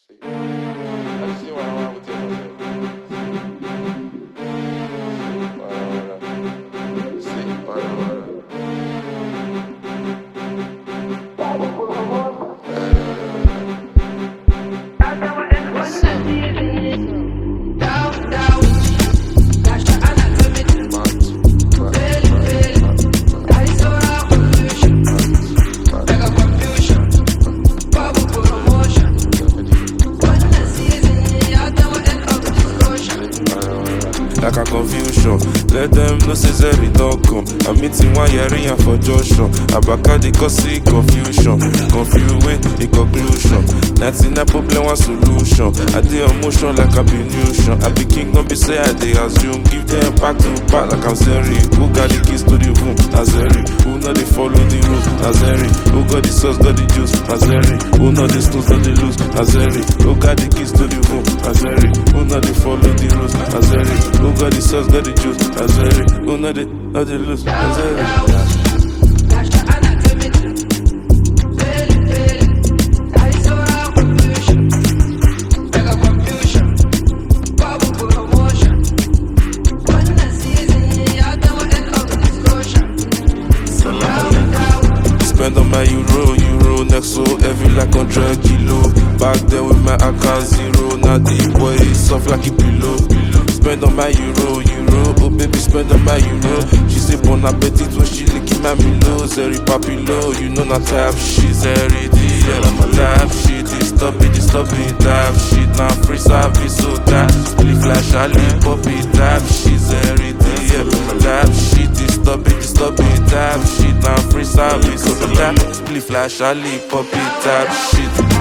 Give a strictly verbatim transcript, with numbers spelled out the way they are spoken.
See, I see what I want with you. See, like a confusion. Let them know say Zeri don't come. I'm meeting one year in for Joshua. Abaka they cause see confusion. Confuse with the conclusion. ninety-nine problem one solution. I did emotion like I be nution. I be king, don't be say I they assume. Give them back to back like I'm Zeri. Who got the keys to the room? Nazeri. Who know they follow the rules? Nazeri. Who got the sauce, got the juice? Nazeri. Who know the stones, got the loose? Nazeri. Who got the keys to the room? Nazeri. Who know they follow the rules? Nazeri. Who got the sauce, got the juice? Nazeri. Who know they, know they loose? Nazeri. Spend on my euro, euro next so heavy like one hundred kilo. Back there with my A K zero, now the boy is soft like a pillow. Spend on my euro, euro, oh baby spend on my euro. She say bon appetit when she licking my milo. Zeri papilo, you know not type shit. Zeri D L, I'm a type shit. It's stop it, it's stop it, type shit. Now free service, so that split flash, I leave poppy, type shit. Zeri D L, I'm a type shit. It's stop it, it's stop it, type shit. Now free service, so that split flash, I leave poppy, type shit.